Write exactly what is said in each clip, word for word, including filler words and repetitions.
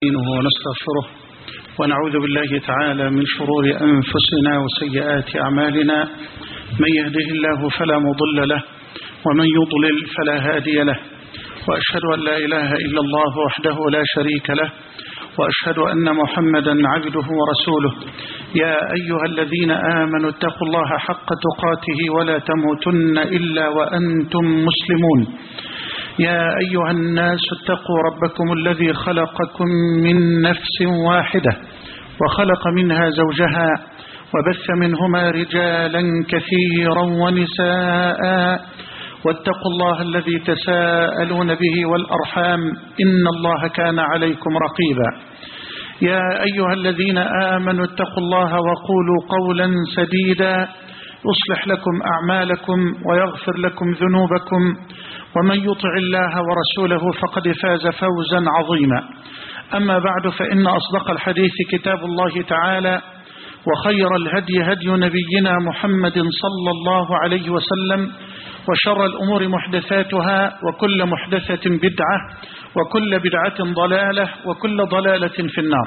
ونستغفره ونعوذ بالله تعالى من شرور أنفسنا وسيئات أعمالنا. من يهده الله فلا مضل له ومن يضلل فلا هادي له، وأشهد أن لا إله إلا الله وحده لا شريك له، وأشهد أن محمدا عبده ورسوله. يا أيها الذين آمنوا اتقوا الله حق تقاته ولا تموتن إلا وأنتم مسلمون. يا أيها الناس اتقوا ربكم الذي خلقكم من نفس واحدة وخلق منها زوجها وبث منهما رجالا كثيرا ونساء، واتقوا الله الذي تساءلون به والأرحام إن الله كان عليكم رقيبا. يا أيها الذين آمنوا اتقوا الله وقولوا قولا سديدا يصلح لكم أعمالكم ويغفر لكم ذنوبكم، ومن يطع الله ورسوله فقد فاز فوزا عظيما. أما بعد، فإن أصدق الحديث كتاب الله تعالى، وخير الهدي هدي نبينا محمد صلى الله عليه وسلم، وشر الأمور محدثاتها، وكل محدثة بدعة، وكل بدعة ضلالة، وكل ضلالة في النار.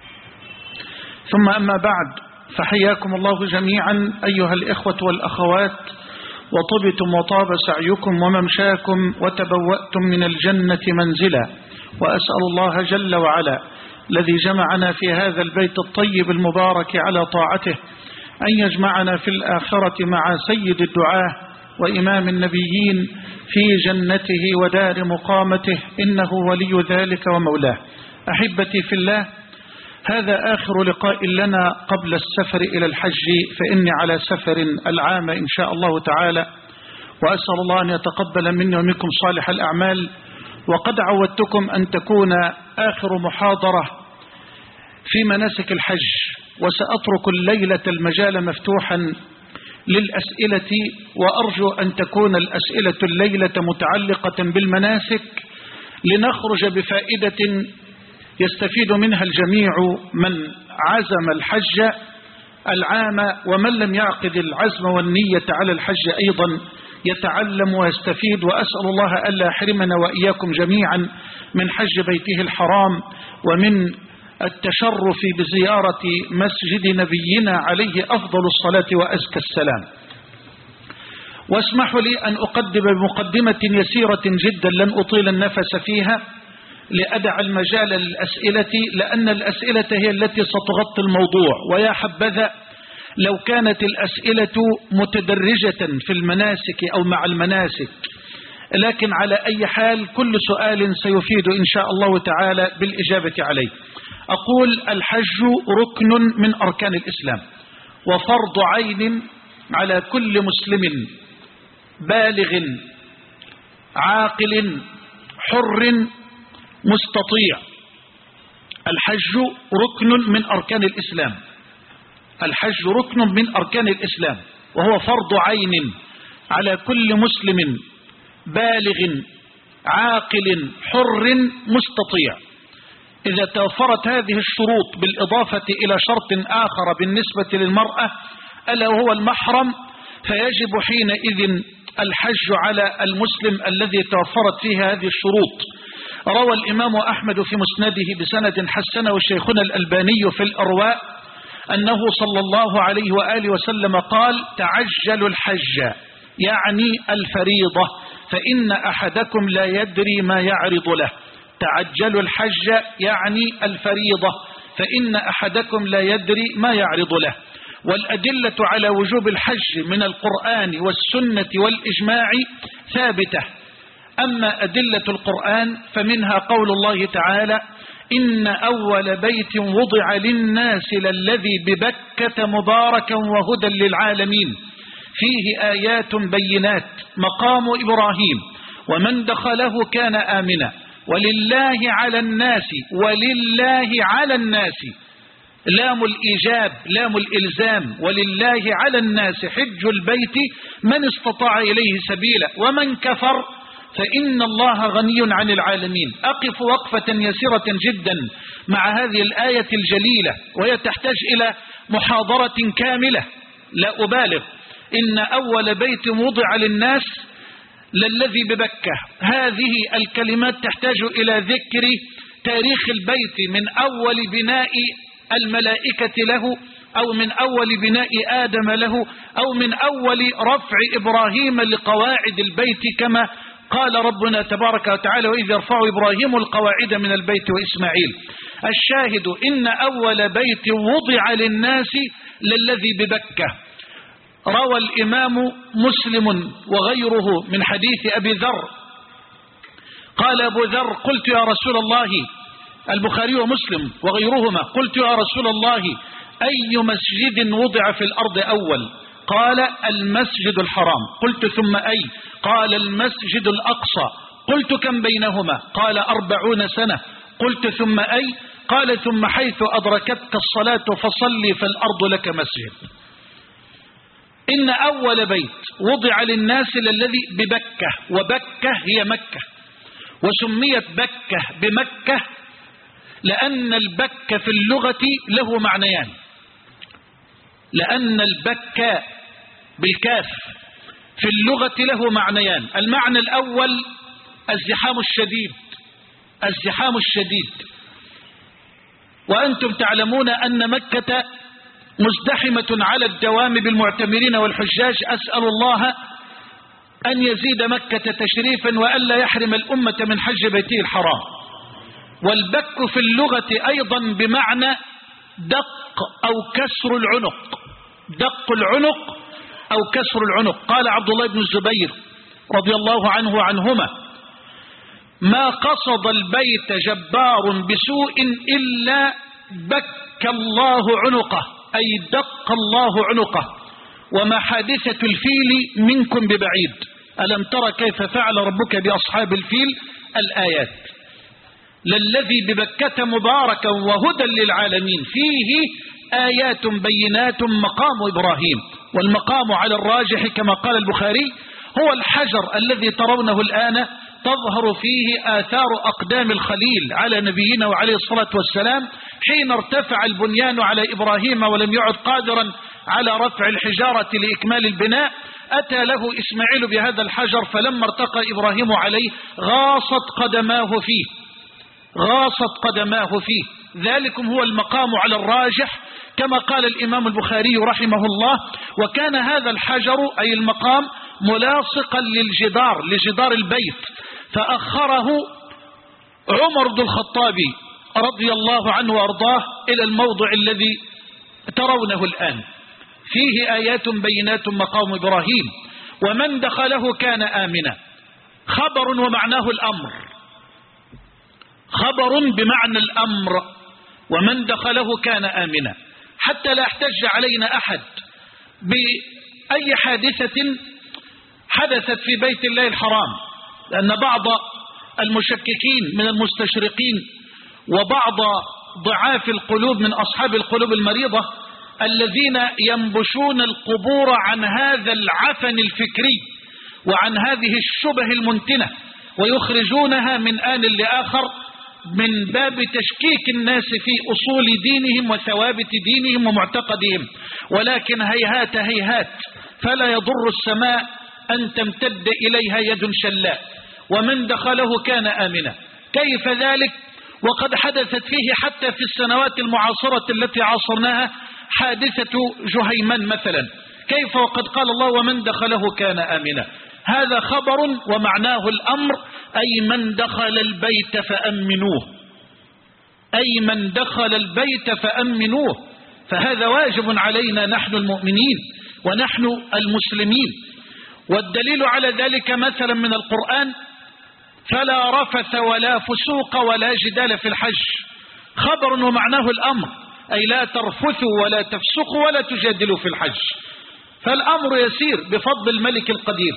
ثم أما بعد، فحياكم الله جميعا أيها الإخوة والأخوات، وطبتم وطاب سعيكم وممشاكم وتبوأتم من الجنة منزلا. وأسأل الله جل وعلا الذي جمعنا في هذا البيت الطيب المبارك على طاعته أن يجمعنا في الآخرة مع سيد الدعاة وإمام النبيين في جنته ودار مقامته، إنه ولي ذلك ومولاه. أحبتي في الله، هذا آخر لقاء لنا قبل السفر إلى الحج، فإني على سفر العام إن شاء الله تعالى، وأسأل الله أن يتقبل مني ومنكم صالح الأعمال. وقد عودتكم أن تكون آخر محاضرة في مناسك الحج، وسأترك الليلة المجال مفتوحا للأسئلة، وأرجو أن تكون الأسئلة الليلة متعلقة بالمناسك لنخرج بفائدة يستفيد منها الجميع، من عزم الحج العام ومن لم يعقد العزم والنية على الحج أيضا يتعلم ويستفيد. وأسأل الله ألا يحرمنا وإياكم جميعا من حج بيته الحرام ومن التشرف بزيارة مسجد نبينا عليه أفضل الصلاة وأزكى السلام. واسمحوا لي أن أقدم بمقدمة يسيرة جدا لن أطيل النفس فيها لأدع المجال للأسئلة، لأن الأسئلة هي التي ستغطي الموضوع. ويا حبذا لو كانت الأسئلة متدرجة في المناسك أو مع المناسك، لكن على أي حال كل سؤال سيفيد إن شاء الله تعالى بالإجابة عليه. أقول: الحج ركن من أركان الإسلام، وفرض عين على كل مسلم بالغ عاقل حر مستطيع. الحج ركن من أركان الإسلام، الحج ركن من أركان الإسلام، وهو فرض عين على كل مسلم بالغ عاقل حر مستطيع. إذا توفرت هذه الشروط بالإضافة إلى شرط آخر بالنسبة للمرأة ألا وهو المحرم، فيجب حينئذ الحج على المسلم الذي توفرت فيه هذه الشروط. روى الإمام أحمد في مسنده بسند حسنه شيخنا الألباني في الأرواء أنه صلى الله عليه وآله وسلم قال: تعجلوا الحج، يعني الفريضة، فإن أحدكم لا يدري ما يعرض له. تعجلوا الحج يعني الفريضة، فإن أحدكم لا يدري ما يعرض له. والأدلة على وجوب الحج من القرآن والسنة والإجماع ثابتة. أما أدلة القرآن فمنها قول الله تعالى: إن أول بيت وضع للناس للذي ببكة مباركا وهدى للعالمين فيه آيات بينات مقام إبراهيم ومن دخله كان آمنا ولله على الناس ولله على الناس لام الإيجاب لام الإلزام، ولله على الناس حج البيت من استطاع إليه سبيلا ومن كفر فإن الله غني عن العالمين. أقف وقفة يسيرة جدا مع هذه الآية الجليلة، وهي تحتاج إلى محاضرة كاملة لا أبالغ. إن أول بيت وضع للناس للذي ببكة، هذه الكلمات تحتاج إلى ذكر تاريخ البيت من أول بناء الملائكة له، أو من أول بناء آدم له، أو من أول رفع إبراهيم لقواعد البيت كما قال ربنا تبارك وتعالى: وإذ يرفع إبراهيم القواعد من البيت وإسماعيل. الشاهد إن أول بيت وضع للناس للذي ببكة. روى الإمام مسلم وغيره من حديث أبي ذر قال أبو ذر: قلت يا رسول الله، البخاري ومسلم وغيرهما، قلت يا رسول الله أي مسجد وضع في الأرض أول؟ قال: المسجد الحرام. قلت: ثم أي؟ قال: المسجد الأقصى. قلت: كم بينهما؟ قال: أربعون سنة. قلت: ثم أي؟ قال: ثم حيث أدركتك الصلاة فصلي فالأرض لك مسجد. إن أول بيت وضع للناس للذي ببكة، وبكة هي مكة، وسميت بكة بمكة لأن البكة في اللغة له معنيان، لأن البكة بالكاف في اللغة له معنيان. المعنى الأول الزحام الشديد، الزحام الشديد، وأنتم تعلمون أن مكة مزدحمة على الدوام بالمعتمرين والحجاج. أسأل الله أن يزيد مكة تشريفا وألا يحرم الأمة من حج بيته الحرام. والبك في اللغة أيضا بمعنى دق أو كسر العنق، دق العنق أو كسر العنق. قال عبد الله بن الزبير رضي الله عنه وعنهما: ما قصد البيت جبار بسوء إلا بك الله عنقه، أي دق الله عنقه. وما حادثة الفيل منكم ببعيد، ألم تر كيف فعل ربك بأصحاب الفيل؟ الآيات. للذي ببكة مباركا وهدى للعالمين فيه آيات بينات مقام إبراهيم. والمقام على الراجح كما قال البخاري هو الحجر الذي ترونه الآن تظهر فيه آثار أقدام الخليل على نبينا وعليه الصلاة والسلام حين ارتفع البنيان على إبراهيم ولم يعد قادرا على رفع الحجارة لإكمال البناء. أتى له إسماعيل بهذا الحجر، فلما ارتقى إبراهيم عليه غاصت قدماه فيه، غاصت قدماه فيه. ذلكم هو المقام على الراجح كما قال الإمام البخاري رحمه الله. وكان هذا الحجر أي المقام ملاصقا للجدار، لجدار البيت، فأخره عمر بن الخطاب رضي الله عنه وأرضاه إلى الموضع الذي ترونه الآن. فيه آيات بينات مقام إبراهيم ومن دخله كان آمنا. خبر ومعناه الأمر، خبر بمعنى الأمر، ومن دخله كان آمنا، حتى لا يحتج علينا أحد بأي حادثة حدثت في بيت الله الحرام، لأن بعض المشككين من المستشرقين وبعض ضعاف القلوب من أصحاب القلوب المريضة الذين ينبشون القبور عن هذا العفن الفكري وعن هذه الشبه المنتنة ويخرجونها من آن لآخر من باب تشكيك الناس في أصول دينهم وثوابت دينهم ومعتقدهم. ولكن هيهات هيهات، فلا يضر السماء أن تمتد إليها يد شلاء. ومن دخله كان آمنا. كيف ذلك وقد حدثت فيه حتى في السنوات المعاصرة التي عاصرناها حادثة جهيمان مثلا؟ كيف وقد قال الله ومن دخله كان آمنا؟ هذا خبر ومعناه الأمر، أي من دخل البيت فأمنوه، أي من دخل البيت فأمنوه. فهذا واجب علينا نحن المؤمنين ونحن المسلمين. والدليل على ذلك مثلا من القرآن: فلا رفث ولا فسوق ولا جدال في الحج. خبر ومعناه الأمر، أي لا ترفثوا ولا تفسقوا ولا تجادلوا في الحج. فالأمر يسير بفضل الملك القدير.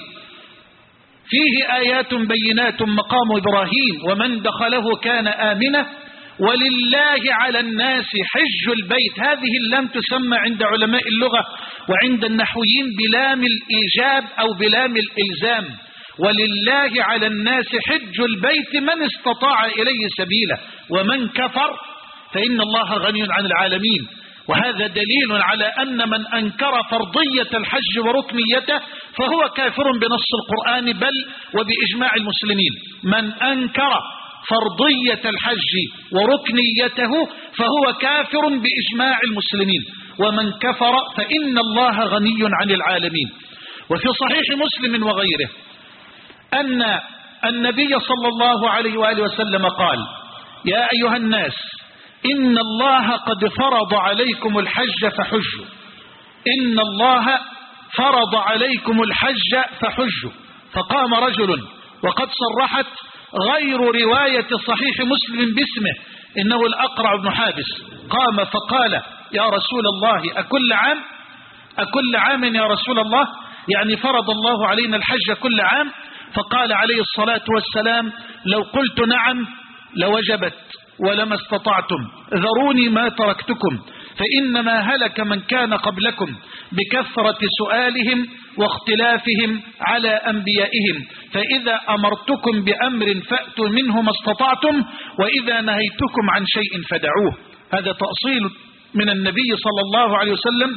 فيه آيات بينات مقام إبراهيم ومن دخله كان آمنا ولله على الناس حج البيت. هذه اللام تسمى عند علماء اللغة وعند النحويين بلام الإيجاب أو بلام الإلزام. ولله على الناس حج البيت من استطاع إليه سبيلا ومن كفر فإن الله غني عن العالمين. وهذا دليل على أن من أنكر فرضية الحج وركنيته فهو كافر بنص القرآن بل وبإجماع المسلمين. من أنكر فرضية الحج وركنيته فهو كافر بإجماع المسلمين، ومن كفر فإن الله غني عن العالمين. وفي صحيح مسلم وغيره أن النبي صلى الله عليه وآله وسلم قال: يا أيها الناس إن الله قد فرض عليكم الحج فحجوا، إن الله فرض عليكم الحج فحجوا. فقام رجل، وقد صرحت غير رواية صحيح مسلم باسمه، إنه الأقرع بن حابس، قام فقال: يا رسول الله أكل عام أكل عام يا رسول الله، يعني فرض الله علينا الحج كل عام؟ فقال عليه الصلاة والسلام: لو قلت نعم لوجبت ولما استطعتم، ذروني ما تركتكم، فإنما هلك من كان قبلكم بكثرة سؤالهم واختلافهم على أنبيائهم، فإذا أمرتكم بأمر فأتوا منه ما استطعتم، وإذا نهيتكم عن شيء فدعوه. هذا تأصيل من النبي صلى الله عليه وسلم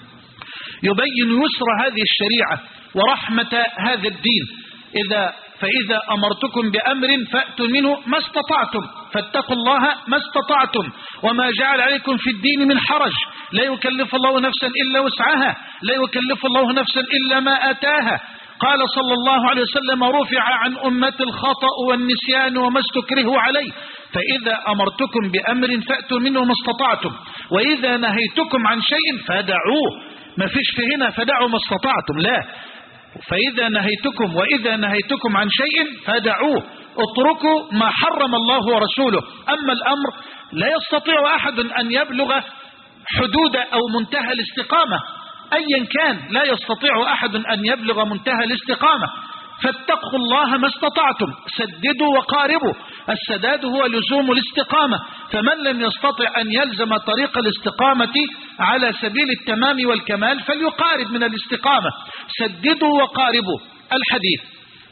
يبين يسر هذه الشريعة ورحمة هذا الدين. إذا فإذا أمرتكم بأمر فأتوا منه ما استطعتم، فاتقوا الله ما استطعتم، وما جعل عليكم في الدين من حرج، لا يكلف الله نفسا إلا وسعها، لا يكلف الله نفسا إلا ما آتاها. قال صلى الله عليه وسلم: رفع عن أمة الخطأ والنسيان وما استكرهوا عليه، فإذا أمرتكم بأمر فأتوا منه ما استطعتم، وإذا نهيتكم عن شيء فدعوه. ما فيش في هنا فدعوا ما استطعتم، لا، فإذا نهيتكم وإذا نهيتكم عن شيء فدعوه، اتركوا ما حرم الله ورسوله. أما الأمر لا يستطيع أحد أن يبلغ حدود أو منتهى الاستقامة أيا كان، لا يستطيع أحد أن يبلغ منتهى الاستقامة، فاتقوا الله ما استطعتم، سددوا وقاربوا. السداد هو لزوم الاستقامة، فمن لم يستطع أن يلزم طريق الاستقامة على سبيل التمام والكمال فليقارب من الاستقامة. سددوا وقاربوا الحديث.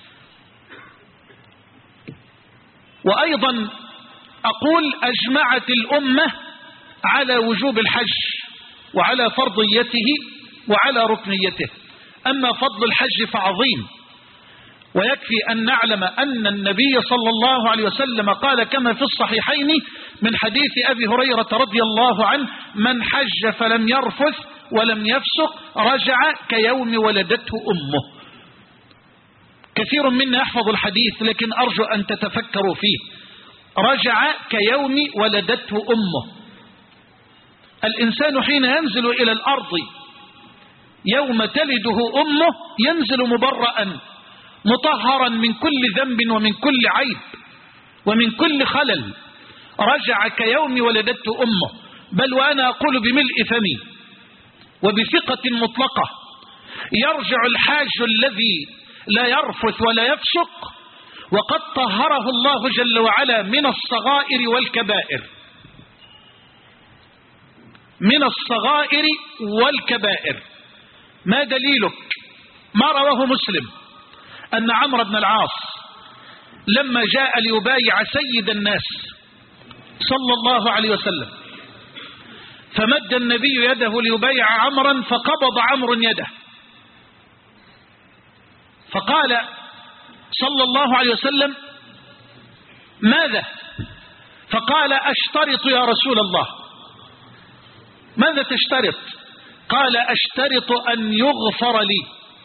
وأيضا أقول: أجمعت الأمة على وجوب الحج وعلى فرضيته وعلى ركنيته. أما فضل الحج فعظيم، ويكفي أن نعلم أن النبي صلى الله عليه وسلم قال كما في الصحيحين من حديث أبي هريرة رضي الله عنه: من حج فلم يرفث ولم يفسق رجع كيوم ولدته أمه. كثير منا يحفظ الحديث، لكن أرجو أن تتفكروا فيه. رجع كيوم ولدته أمه. الإنسان حين ينزل إلى الأرض يوم تلده أمه ينزل مبرأ مطهرا من كل ذنب ومن كل عيب ومن كل خلل. رجع كيوم ولدته أمه. بل وأنا أقول بملء فمي وبثقة مطلقة: يرجع الحاج الذي لا يرفث ولا يفسق وقد طهره الله جل وعلا من الصغائر والكبائر، من الصغائر والكبائر. ما دليلك؟ ما رواه مسلم أن عمرو بن العاص لما جاء ليبايع سيد الناس صلى الله عليه وسلم، فمد النبي يده ليبايع عمرا، فقبض عمرو يده، فقال صلى الله عليه وسلم: ماذا؟ فقال: أشترط يا رسول الله. ماذا تشترط؟ قال: أشترط أن يغفر لي.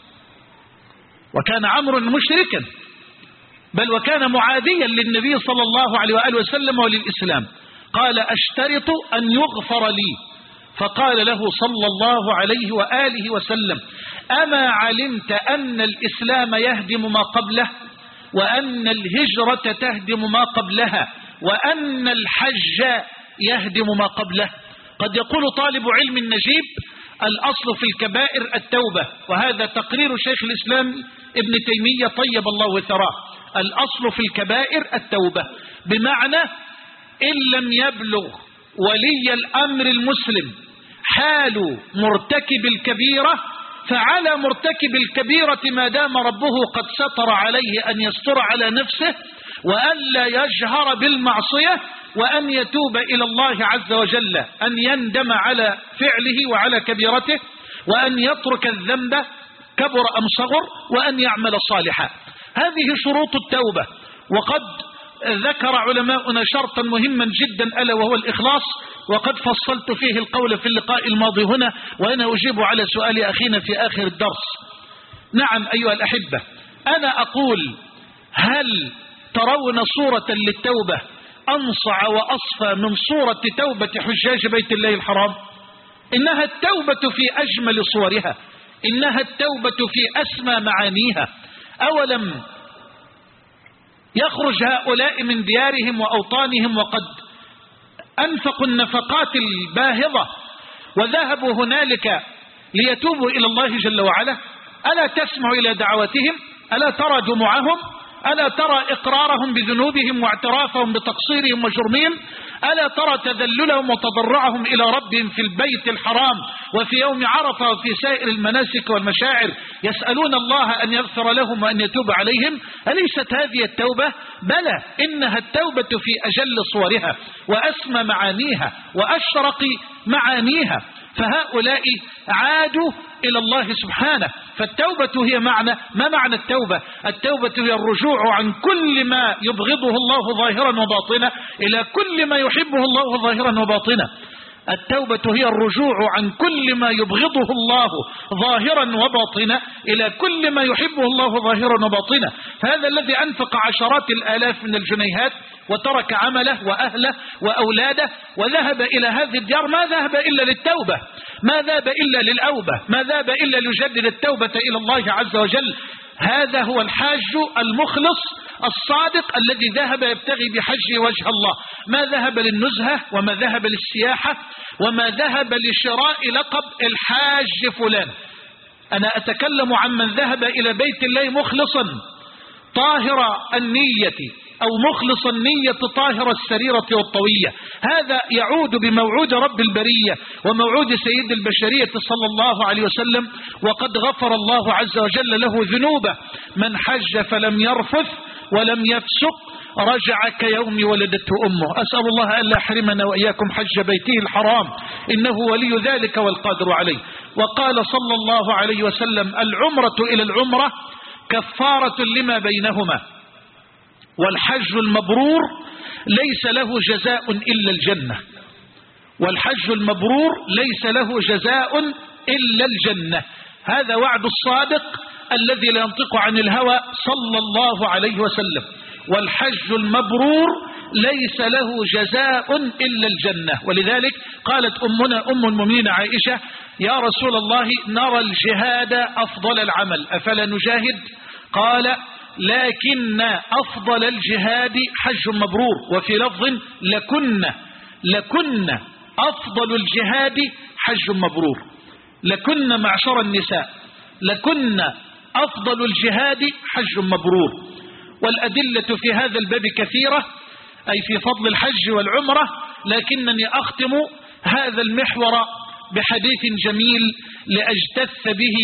وكان عمرو مشركا، بل وكان معاديا للنبي صلى الله عليه وآله وسلم وللإسلام. قال: أشترط أن يغفر لي. فقال له صلى الله عليه وآله وسلم: أما علمت أن الإسلام يهدم ما قبله، وأن الهجرة تهدم ما قبلها، وأن الحج يهدم ما قبله؟ قد يقول طالب علم نجيب: الأصل في الكبائر التوبة، وهذا تقرير شيخ الإسلام ابن تيمية طيب الله ثراه. الأصل في الكبائر التوبة، بمعنى إن لم يبلغ ولي الأمر المسلم حال مرتكب الكبيرة، فعلى مرتكب الكبيرة ما دام ربه قد ستر عليه أن يستر على نفسه، وأن لا يجهر بالمعصية، وأن يتوب إلى الله عز وجل، أن يندم على فعله وعلى كبيرته، وأن يترك الذنب كبر أم صغر، وأن يعمل صالحا. هذه شروط التوبة. وقد ذكر علماؤنا شرطا مهما جدا ألا وهو الإخلاص، وقد فصلت فيه القول في اللقاء الماضي هنا، وأنا أجيب على سؤال أخينا في آخر الدرس. نعم أيها الأحبة، أنا أقول هل ترون صورة للتوبة أنصع وأصفى من صورة توبة حجاج بيت الله الحرام؟ إنها التوبة في أجمل صورها، إنها التوبة في أسمى معانيها. أولم يخرج هؤلاء من ديارهم وأوطانهم وقد أنفقوا النفقات الباهظة وذهبوا هنالك ليتوبوا إلى الله جل وعلا؟ ألا تسمع إلى دعوتهم؟ ألا ترى دموعهم؟ ألا ترى إقرارهم بذنوبهم واعترافهم بتقصيرهم وجرمهم؟ ألا ترى تذللهم وتضرعهم إلى ربهم في البيت الحرام وفي يوم عرفة وفي سائر المناسك والمشاعر يسألون الله أن يغفر لهم وأن يتوب عليهم؟ أليست هذه التوبة؟ بلى، إنها التوبة في أجل صورها وأسمى معانيها وأشرق معانيها. فهؤلاء عادوا إلى الله سبحانه. فالتوبة هي معنى ما معنى التوبة؟ التوبة هي الرجوع عن كل ما يبغضه الله ظاهرا وباطنا إلى كل ما يحبه الله ظاهرا وباطنا. التوبة هي الرجوع عن كل ما يبغضه الله ظاهرا وباطنا إلى كل ما يحبه الله ظاهرا وباطنا. فهذا الذي أنفق عشرات الآلاف من الجنيهات وترك عمله وأهله وأولاده وذهب إلى هذه الديار، ما ذهب إلا للتوبة، ما ذهب إلا للأوبة، ما ذهب إلا ليجدد التوبة إلى الله عز وجل. هذا هو الحاج المخلص الصادق الذي ذهب يبتغي بحجه وجه الله، ما ذهب للنزهة وما ذهب للسياحة وما ذهب لشراء لقب الحاج فلان. أنا أتكلم عن من ذهب إلى بيت الله مخلصا طاهر النية أو مخلص النية طاهر السريرة والطوية. هذا يعود بموعود رب البرية وموعود سيد البشرية صلى الله عليه وسلم، وقد غفر الله عز وجل له ذنوبه. من حج فلم يرفث ولم يفسق رجع كيوم ولدته أمه. أسأل الله أن لا يحرمنا وإياكم حج بيته الحرام، إنه ولي ذلك والقادر عليه. وقال صلى الله عليه وسلم: العمرة إلى العمرة كفارة لما بينهما، والحج المبرور ليس له جزاء إلا الجنة. والحج المبرور ليس له جزاء إلا الجنة. هذا وعد الصادق الذي لا ينطق عن الهوى صلى الله عليه وسلم. والحج المبرور ليس له جزاء إلا الجنة. ولذلك قالت أمنا أم المؤمنين عائشة: يا رسول الله، نرى الجهاد أفضل العمل، أفلا نجاهد؟ قال: لكن أفضل الجهاد حج مبرور. وفي لفظ: لكن لكن أفضل الجهاد حج مبرور. لكن معشر النساء، لكن أفضل الجهاد حج مبرور. والأدلة في هذا الباب كثيرة، أي في فضل الحج والعمرة، لكنني أختم هذا المحور بحديث جميل لأجتث به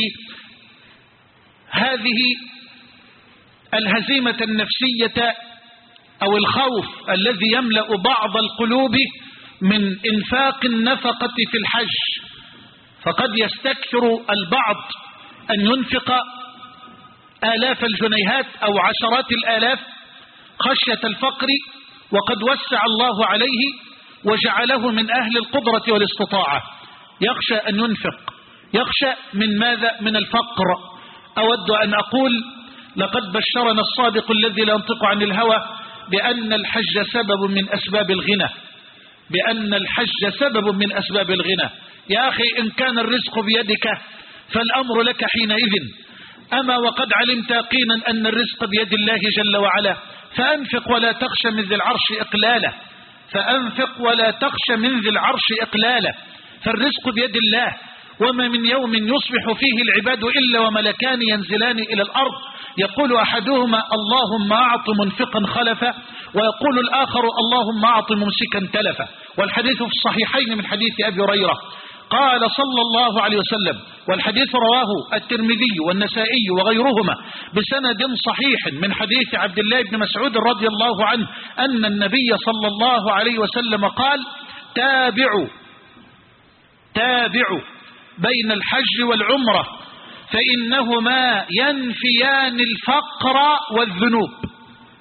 هذه الهزيمة النفسية أو الخوف الذي يملأ بعض القلوب من إنفاق النفقة في الحج. فقد يستكثر البعض أن ينفق آلاف الجنيهات أو عشرات الآلاف خشية الفقر، وقد وسع الله عليه وجعله من أهل القدرة والاستطاعة. يخشى أن ينفق، يخشى من ماذا؟ من الفقر. أود أن أقول: لقد بشرنا الصادق الذي لا ينطق عن الهوى بأن الحج سبب من أسباب الغنى، بأن الحج سبب من أسباب الغنى. يا أخي، إن كان الرزق بيدك فالأمر لك حينئذ. أما وقد علمت يقينا أن الرزق بيد الله جل وعلا، فأنفق ولا تخش من ذي العرش إقلالا، فأنفق ولا تخش من ذي العرش إقلالا. فالرزق بيد الله، وما من يوم يصبح فيه العباد إلا وملكان ينزلان إلى الأرض، يقول أحدهما: اللهم أعط منفقا خلفا، ويقول الآخر: اللهم أعط ممسكا تلفا. والحديث في الصحيحين من حديث أبي هريرة قال صلى الله عليه وسلم، والحديث رواه الترمذي والنسائي وغيرهما بسند صحيح من حديث عبد الله بن مسعود رضي الله عنه أن النبي صلى الله عليه وسلم قال: تابعوا تابعوا بين الحج والعمرة فإنهما ينفيان الفقر والذنوب.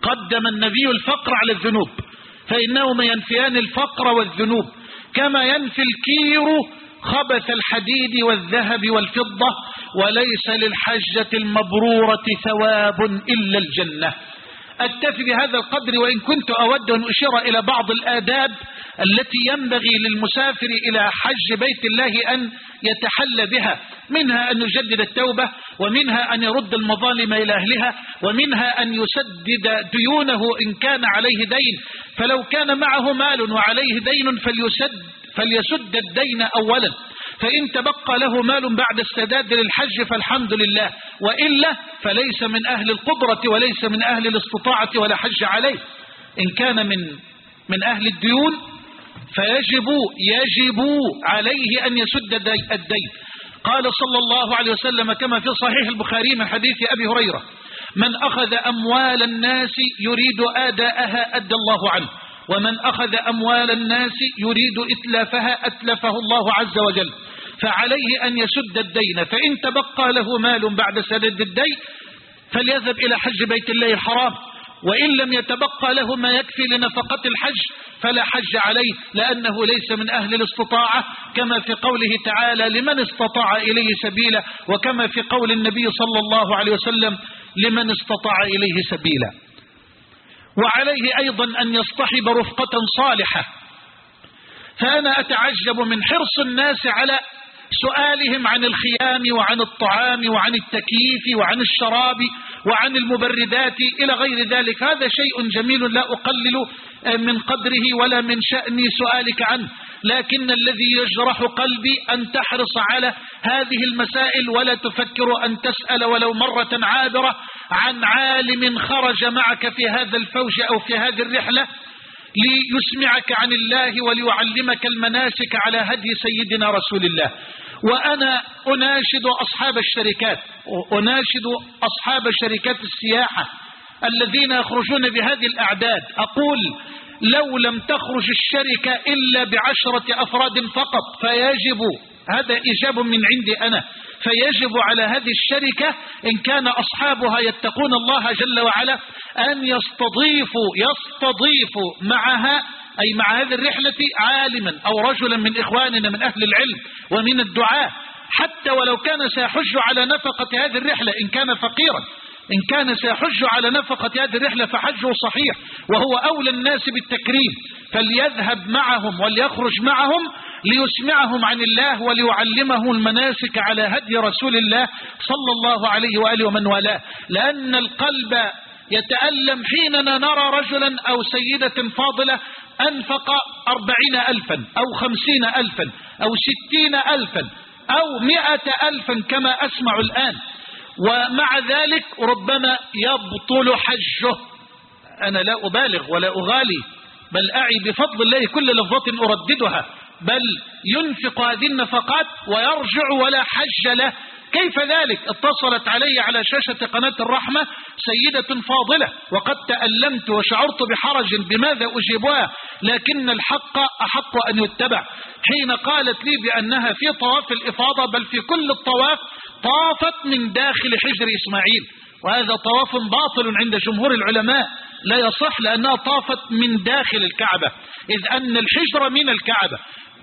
قدم النبي الفقر على الذنوب، فإنهما ينفيان الفقر والذنوب، كما ينفي الكير خبث الحديد والذهب والفضة، وليس للحجة المبرورة ثواب إلا الجنة. أكتفي بهذا القدر، وإن كنت أود أن أشير إلى بعض الآداب التي ينبغي للمسافر إلى حج بيت الله أن يتحلى بها، منها أن يجدد التوبة، ومنها أن يرد المظالم إلى أهلها، ومنها أن يسدد ديونه إن كان عليه دين، فلو كان معه مال وعليه دين فليسد فليسد الدين أولا، فإن تبقى له مال بعد السداد للحج فالحمد لله، وإلا فليس من أهل القدرة وليس من أهل الاستطاعة ولا حج عليه. إن كان من من أهل الديون فيجب يجب عليه أن يسد الدين. قال صلى الله عليه وسلم كما في صحيح البخاري من حديث أبي هريرة: من أخذ أموال الناس يريد آداءها أدى الله عنه، ومن أخذ أموال الناس يريد إتلافها أتلفه الله عز وجل، فعليه أن يسد الدين، فإن تبقى له مال بعد سدد الدين فليذهب إلى حج بيت الله الحرام، وإن لم يتبقى له ما يكفي لنفقة الحج فلا حج عليه، لأنه ليس من أهل الاستطاعة، كما في قوله تعالى: لمن استطاع إليه سبيلا، وكما في قول النبي صلى الله عليه وسلم: لمن استطاع إليه سبيلا. وعليه أيضا أن يصطحب رفقة صالحة، فأنا أتعجب من حرص الناس على سؤالهم عن الخيام وعن الطعام وعن التكييف وعن الشراب وعن المبردات إلى غير ذلك. هذا شيء جميل لا أقلل من قدره ولا من شأن سؤالك عنه، لكن الذي يجرح قلبي أن تحرص على هذه المسائل ولا تفكر أن تسأل ولو مرة عابرة عن عالم خرج معك في هذا الفوج أو في هذه الرحلة ليسمعك عن الله وليعلمك المناسك على هدي سيدنا رسول الله. وأنا أناشد أصحاب الشركات أناشد أصحاب شركات السياحة الذين يخرجون بهذه الأعداد، أقول: لو لم تخرج الشركة إلا بعشرة أفراد فقط فيجب، هذا إجاب من عندي أنا، فيجب على هذه الشركة إن كان أصحابها يتقون الله جل وعلا أن يستضيفوا يستضيفوا معها، أي مع هذه الرحلة، عالما أو رجلا من إخواننا من أهل العلم ومن الدعاء، حتى ولو كان سيحج على نفقة هذه الرحلة إن كان فقيرا. إن كان سيحج على نفقة هذه الرحلة فحجه صحيح، وهو أولى الناس بالتكريم، فليذهب معهم وليخرج معهم ليسمعهم عن الله وليعلمه المناسك على هدي رسول الله صلى الله عليه وآله ومن والاه. لأن القلب يتألم حيننا نرى رجلا أو سيدة فاضلة أنفق أربعين ألفا أو خمسين ألفا أو ستين ألفا أو مئة ألفا كما أسمع الآن، ومع ذلك ربما يبطل حجه. أنا لا أبالغ ولا أغالي، بل أعي بفضل الله كل لفظة أرددها، بل ينفق هذه النفقات ويرجع ولا حج له. كيف ذلك؟ اتصلت علي على شاشة قناة الرحمة سيدة فاضلة، وقد تألمت وشعرت بحرج بماذا أجيبها، لكن الحق أحق أن يتبع، حين قالت لي بأنها في طواف الإفاضة بل في كل الطواف طافت من داخل حجر إسماعيل، وهذا طواف باطل عند جمهور العلماء لا يصح، لأنها طافت من داخل الكعبة، إذ أن الحجر من الكعبة،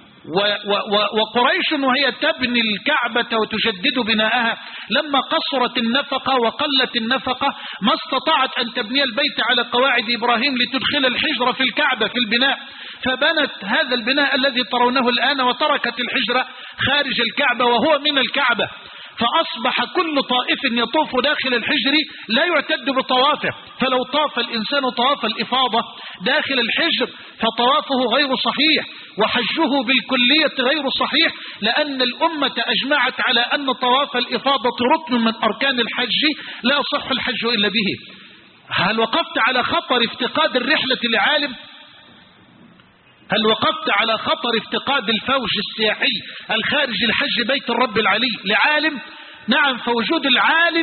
وقريش وهي تبني الكعبة وتجدد بناءها لما قصرت النفقة وقلت النفقة ما استطاعت أن تبني البيت على قواعد إبراهيم لتدخل الحجر في الكعبة في البناء، فبنت هذا البناء الذي ترونه الآن وتركت الحجر خارج الكعبة وهو من الكعبة، فأصبح كل طائف يطوف داخل الحجر لا يعتد بطوافه، فلو طاف الإنسان طواف الإفاضة داخل الحجر فطوافه غير صحيح وحجه بالكلية غير صحيح، لأن الأمة أجمعت على أن طواف الإفاضة ركن من أركان الحج لا يصح الحج إلا به. هل وقفت على خطر افتقاد الرحلة لعالم؟ هل وقفت على خطر افتقاد الفوج السياحي الخارج الحج بيت الرب العلي لعالم؟ نعم، فوجود العالم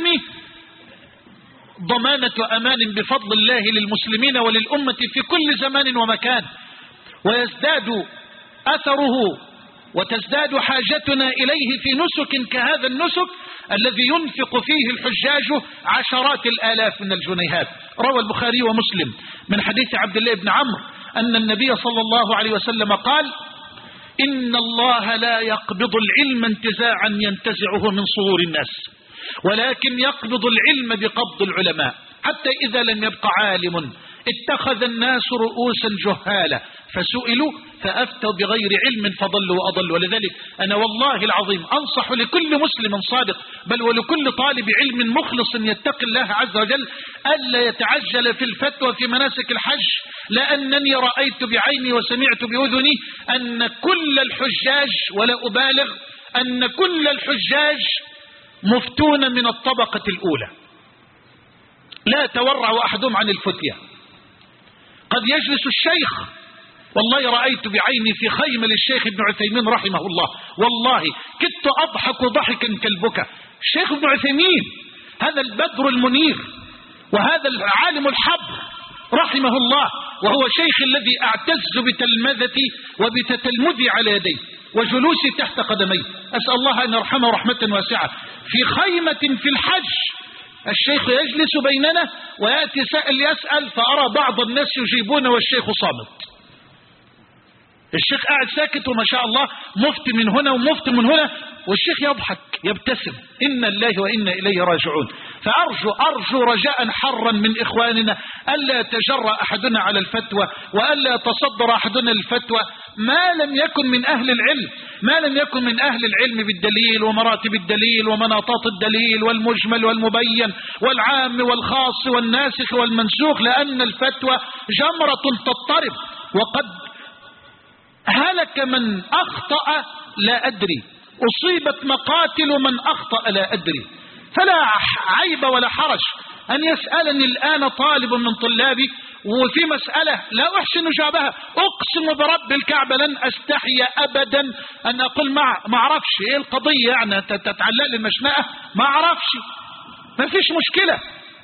ضمانة أمان بفضل الله للمسلمين وللأمة في كل زمان ومكان، ويزداد أثره وتزداد حاجتنا إليه في نسك كهذا النسك الذي ينفق فيه الحجاج عشرات الآلاف من الجنيهات. روى البخاري ومسلم من حديث عبد الله بن عمرو أن النبي صلى الله عليه وسلم قال: إن الله لا يقبض العلم انتزاعا ينتزعه من صدور الناس، ولكن يقبض العلم بقبض العلماء، حتى إذا لم يبق عالم اتخذ الناس رؤوسا جهالا فسئلوا فأفتوا بغير علم فضلوا وأضلوا. ولذلك أنا والله العظيم أنصح لكل مسلم صادق بل ولكل طالب علم مخلص يتقي الله عز وجل ألا يتعجل في الفتوى في مناسك الحج، لأنني رأيت بعيني وسمعت بأذني أن كل الحجاج، ولا أبالغ، أن كل الحجاج مفتون من الطبقة الأولى، لا تورع أحدهم عن الفتية. قد يجلس الشيخ، والله رأيت بعيني في خيمة للشيخ ابن عثيمين رحمه الله، والله كدت أضحك ضحكا كالبكا. الشيخ ابن عثيمين هذا البدر المنير وهذا العالم الحبر رحمه الله، وهو شيخ الذي أعتز بتلمذتي وبتتلمذي على يديه وجلوسي تحت قدمي، أسأل الله أن يرحمه رحمة واسعة. في خيمة في الحج الشيخ يجلس بيننا ويأتي سائل يسأل فأرى بعض الناس يجيبون والشيخ صامت. الشيخ قاعد ساكت وما شاء الله مفتي من هنا ومفتي من هنا، والشيخ يضحك يبتسم. إنا الله وإنا إليه راجعون. فأرجو أرجو رجاء حرا من إخواننا ألا يتجرأ أحدنا على الفتوى وألا يتصدر أحدنا الفتوى ما لم يكن من أهل العلم، ما لم يكن من أهل العلم بالدليل ومراتب الدليل ومناطات الدليل والمجمل والمبين والعام والخاص والناسخ والمنسوخ، لأن الفتوى جمرة تضطرب، وقد هلك من أخطأ لا أدري، أصيبت مقاتل من أخطأ لا أدري. فلا عيب ولا حرج أن يسألني الآن طالب من طلابي وفي مسألة لا أحسن جوابها، أقسم برب الكعبة لن أستحي أبدا أن أقول ما ما أعرفش إيه القضية، يعني تتعلق لي المشنقة ما أعرفش، ما فيش مشكلة.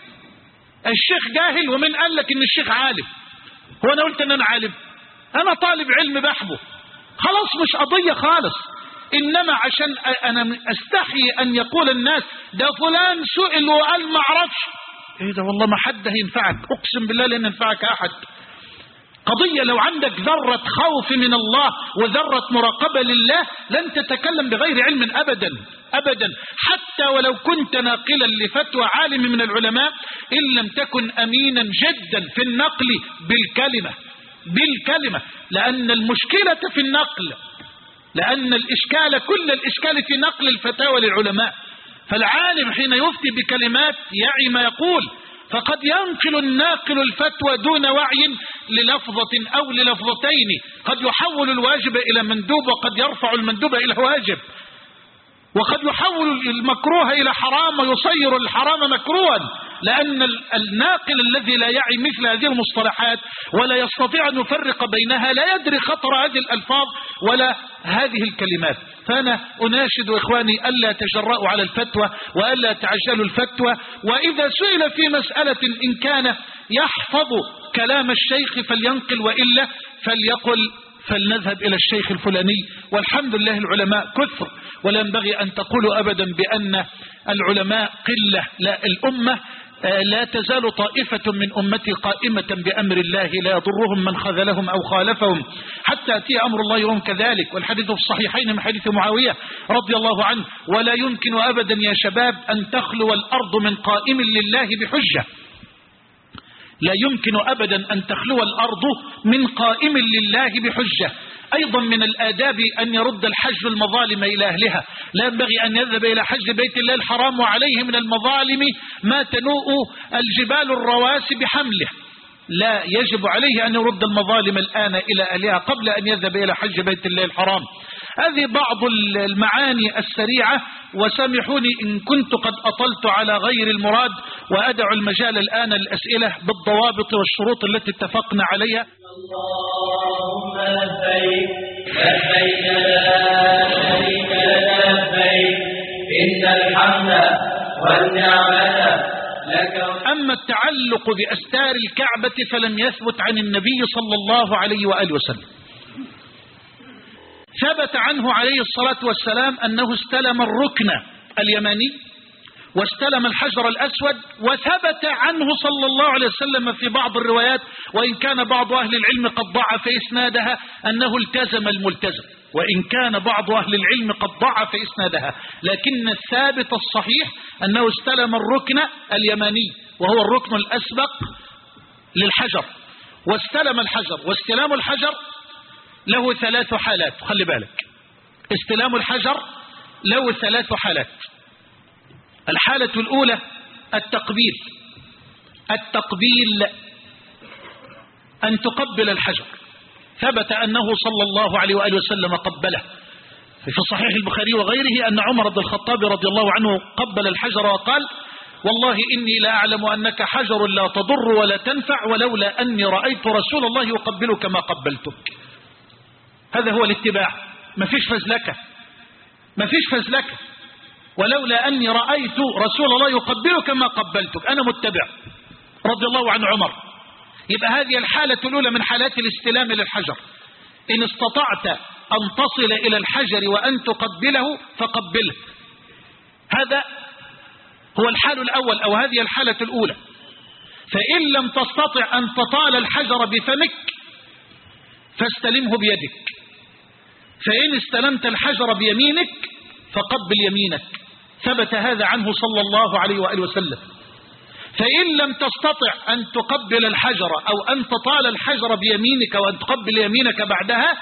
الشيخ جاهل، ومن قال لك إن الشيخ عالم؟ هو أنا قلت إن أنا عالم؟ أنا طالب علم بحبه، خلاص مش قضية خالص. إنما عشان أنا أستحي أن يقول الناس ده فلان سئل وقال ما أعرفش، إيه ده والله ما حد هينفعك، أقسم بالله لن ينفعك أحد. قضية لو عندك ذرة خوف من الله وذرة مراقبة لله لن تتكلم بغير علم أبدا أبدا، حتى ولو كنت ناقلا لفتوى عالم من العلماء إن لم تكن أمينا جدا في النقل بالكلمة بالكلمة لأن المشكلة في النقل، لأن الإشكال كل الإشكال في نقل الفتاوى للعلماء. فالعالم حين يفتي بكلمات يعي ما يقول، فقد ينقل الناقل الفتوى دون وعي للفظة أو للفظتين، قد يحول الواجب إلى مندوب وقد يرفع المندوب إلى واجب، وقد يحول المكروه إلى حرام ويصير الحرام مكروها، لأن الناقل الذي لا يعي مثل هذه المصطلحات ولا يستطيع أن يفرق بينها لا يدري خطر هذه الألفاظ ولا هذه الكلمات. فأنا أناشد إخواني ألا تجرؤوا على الفتوى وألا تعجلوا الفتوى، وإذا سئل في مسألة إن كان يحفظ كلام الشيخ فلينقل، وإلا فليقل فلنذهب إلى الشيخ الفلاني. والحمد لله العلماء كثر، ولا ينبغي أن تقولوا أبدا بأن العلماء قلة، لا، الأمة لا تزال طائفة من أمتي قائمة بأمر الله لا يضرهم من خذلهم أو خالفهم حتى يأتي أمر الله وهم كذلك. والحديث في الصحيحين من حديث معاوية رضي الله عنه: ولا يمكن أبدا يا شباب أن تخلو الأرض من قائم لله بحجة، لا يمكن أبدا أن تخلو الأرض من قائم لله بحجة. أيضا من الآداب أن يرد الحج المظالم إلى أهلها، لا ينبغي أن يذهب إلى حج بيت الله الحرام وعليه من المظالم ما تنوء الجبال الرواسي بحمله، لا، يجب عليه أن يرد المظالم الآن إلى أهلها قبل أن يذهب إلى حج بيت الله الحرام. هذه بعض المعاني السريعة، وسامحوني إن كنت قد أطلت على غير المراد، وأدع المجال الآن للأسئلة بالضوابط والشروط التي اتفقنا عليها. اللهم لبيك لبيك لا شريك لك لبيك إن الحمد والنعمة لك. أما التعلق بأستار الكعبة فلم يثبت عن النبي صلى الله عليه وآله وسلم. ثبت عنه عليه الصلاة والسلام أنه استلم الركن اليماني واستلم الحجر الأسود، وثبت عنه صلى الله عليه وسلم في بعض الروايات، وإن كان بعض أهل العلم قد ضعف إسنادها، أنه التزم الملتزم، وإن كان بعض أهل العلم قد ضعف إسنادها، لكن الثابت الصحيح أنه استلم الركن اليماني وهو الركن الأسبق للحجر، واستلم الحجر. واستلام الحجر له ثلاث حالات، خلي بالك، استلام الحجر له ثلاث حالات. الحالة الأولى التقبيل، التقبيل أن تقبل الحجر، ثبت أنه صلى الله عليه وآله وسلم قبله في صحيح البخاري وغيره أن عمر بن الخطاب رضي الله عنه قبل الحجر وقال: والله إني لا أعلم أنك حجر لا تضر ولا تنفع، ولولا أني رأيت رسول الله يقبلك ما قبلتك. هذا هو الاتباع، ما فيش فزلكة، ما فيش فزلكة، ولولا أني رأيت رسول الله يقبلك ما قبلتك، أنا متبع رضي الله عن عمر. يبقى هذه الحالة الأولى من حالات الاستلام للحجر، إن استطعت أن تصل إلى الحجر وأن تقبله فقبله. هذا هو الحال الأول أو هذه الحالة الأولى. فإن لم تستطع أن تطال الحجر بفمك فاستلمه بيدك، فإن استلمت الحجر بيمينك فقبل يمينك، ثبت هذا عنه صلى الله عليه وآله وسلم. فإن لم تستطع أن تقبل الحجر أو أن تطال الحجر بيمينك وأن تقبل يمينك بعدها،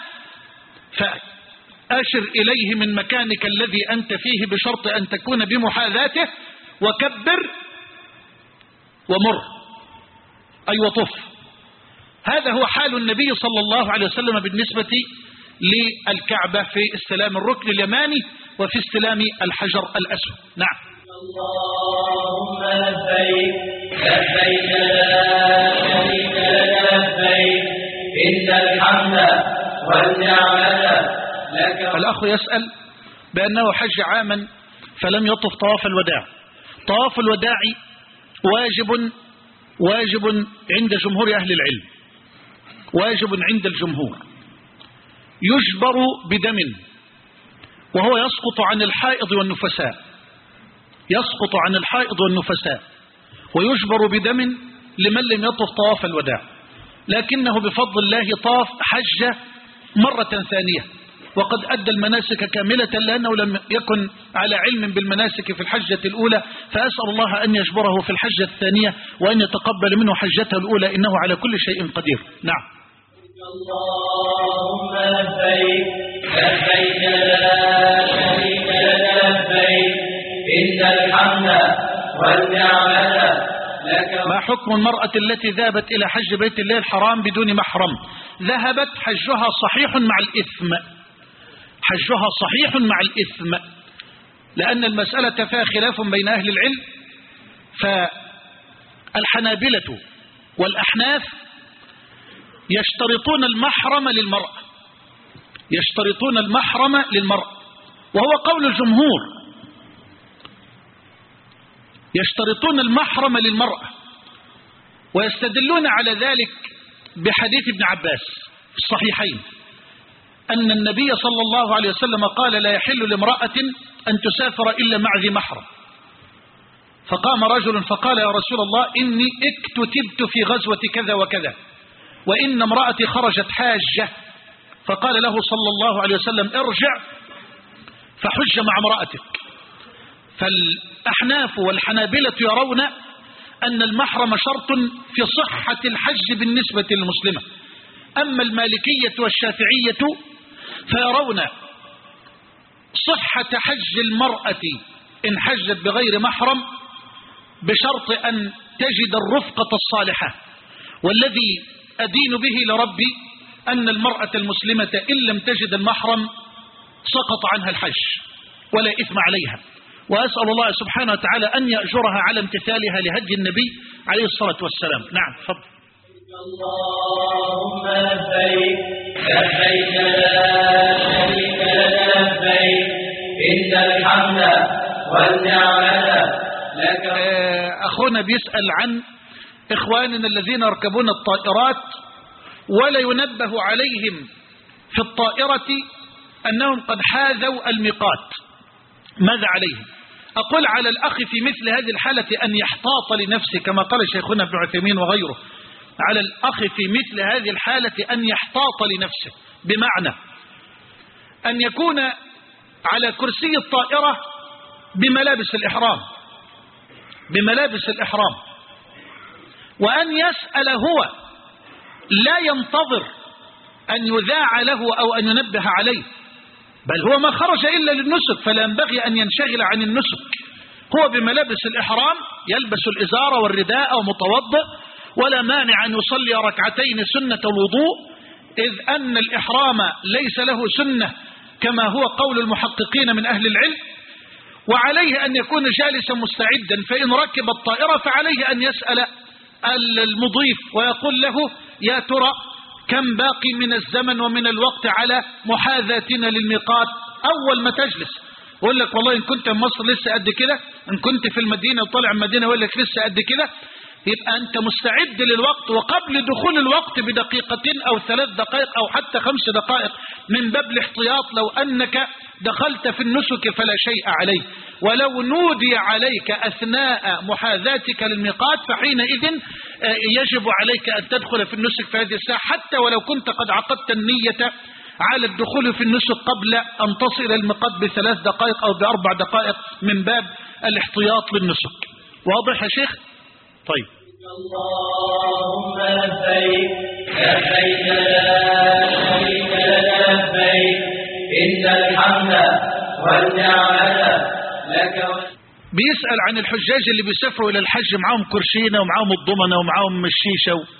فأشر إليه من مكانك الذي أنت فيه بشرط أن تكون بمحاذاته، وكبر ومر أي وطف. هذا هو حال النبي صلى الله عليه وسلم بالنسبة للكعبة في استلام الركن اليماني وفي استلام الحجر الأسود. نعم. اللهم لبيك لبيك لا شريك لك لبيك إن الحمد والنعمة لك. الأخ يسأل بأنه حج عاما فلم يطف طواف الوداع. طواف الوداع واجب واجب عند جمهور أهل العلم، واجب عند الجمهور، يجبر بدم، وهو يسقط عن الحائض والنفساء، يسقط عن الحائض والنفساء، ويجبر بدم لمن لم يطف طواف الوداع، لكنه بفضل الله طاف حج مرة ثانية وقد أدى المناسك كاملة، لأنه لم يكن على علم بالمناسك في الحجة الأولى، فأسأل الله أن يجبره في الحجة الثانية وأن يتقبل منه حجته الأولى، إنه على كل شيء قدير. نعم. اللهم لبيك لبيك لا شريك لك لبيك إن الحمد والنعمة لك. ما حكم المرأة التي ذهبت إلى حج بيت الله الحرام بدون محرم؟ ذهبت، حجها صحيح مع الإثم، حجها صحيح مع الإثم، لأن المسألة فيها خلاف بين أهل العلم. فالحنابلة والأحناف يشترطون المحرم للمرأة، يشترطون المحرم للمرأة، وهو قول الجمهور، يشترطون المحرم للمرأة، ويستدلون على ذلك بحديث ابن عباس في الصحيحين أن النبي صلى الله عليه وسلم قال: لا يحل لامرأة أن تسافر إلا مع ذي محرم. فقام رجل فقال: يا رسول الله، إني اكتتبت في غزوة كذا وكذا، وإن امرأتي خرجت حاجة. فقال له صلى الله عليه وسلم: ارجع فحج مع امرأتك. فالأحناف والحنابلة يرون أن المحرم شرط في صحة الحج بالنسبة للمسلمة. أما المالكية والشافعية فيرون صحة حج المرأة إن حجت بغير محرم بشرط أن تجد الرفقة الصالحة، والذي أدين به لربي أن المرأة المسلمة إن لم تجد المحرم سقط عنها الحج ولا إثم عليها، وأسأل الله سبحانه وتعالى أن يأجرها على امتثالها لهدي النبي عليه الصلاة والسلام. نعم، فضل. اللهم لبيك لبيك لا شريك لك لبيك إن الحمد والنعمة لك. أخونا بيسأل عن إخواننا الذين يركبون الطائرات ولا ينبه عليهم في الطائرة أنهم قد حاذوا الميقات، ماذا عليهم؟ أقول على الأخ في مثل هذه الحالة أن يحتاط لنفسه كما قال شيخنا ابن عثيمين وغيره، على الأخ في مثل هذه الحالة أن يحتاط لنفسه، بمعنى أن يكون على كرسي الطائرة بملابس الإحرام بملابس الإحرام وأن يسأل هو، لا ينتظر أن يذاع له أو أن ينبه عليه، بل هو ما خرج إلا للنسك، فلا ينبغي أن ينشغل عن النسك. هو بملابس الإحرام يلبس الإزار والرداء ومتوضئ، ولا مانع أن يصلي ركعتين سنة الوضوء، إذ أن الإحرام ليس له سنة كما هو قول المحققين من أهل العلم. وعليه أن يكون جالسا مستعدا، فإن ركب الطائرة فعليه أن يسأل المضيف ويقول له يا ترى كم باقي من الزمن ومن الوقت على محاذاتنا للميقات أول ما تجلس. يقول لك والله إن كنت في مصر لسه قد كده، إن كنت في المدينة وطلع المدينة يقول لك لسه قد كده، يبقى أنت مستعد للوقت، وقبل دخول الوقت بدقيقتين أو ثلاث دقائق أو حتى خمس دقائق من باب الاحتياط، لو أنك دخلت في النسك فلا شيء عليه، ولو نودي عليك أثناء محاذاتك للميقات فحينئذ يجب عليك أن تدخل في النسك في هذه الساعة، حتى ولو كنت قد عقدت النية على الدخول في النسك قبل أن تصل إلى الميقات بثلاث دقائق أو بأربع دقائق من باب الاحتياط للنسك. واضح يا شيخ؟ طيب. اللهم لبيك لبيك لا شريك لك لبيك إن الحمد والنعمة لك. بيسأل عن الحجاج اللي بيسافروا إلى الحج معاهم كرشينة ومعاهم الضمنة ومعاهم الشيشة و...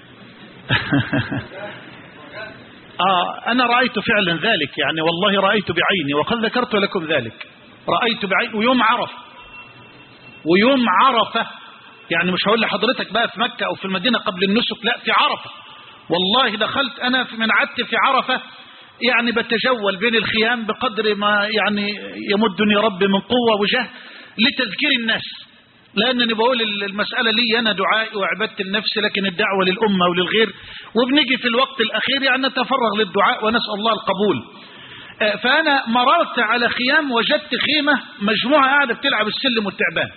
آه أنا رأيت فعلا ذلك، يعني والله رأيت بعيني وقد ذكرت لكم ذلك، رأيت بعيني ويوم عرف ويوم عرفة، يعني مش هقول لحضرتك بقى في مكة أو في المدينة قبل النسك، لا في عرفة. والله دخلت أنا في من عدت في عرفة، يعني بتجول بين الخيام بقدر ما يعني يمدني ربي من قوة وجهد لتذكير الناس، لأنني بقول المسألة لي أنا دعائي وعبادة النفس، لكن الدعوة للأمة وللغير، وبنيجي في الوقت الأخير يعني نتفرغ للدعاء ونسأل الله القبول. فأنا مررت على خيام وجدت خيمة مجموعة قاعدة بتلعب السلم والتعبان،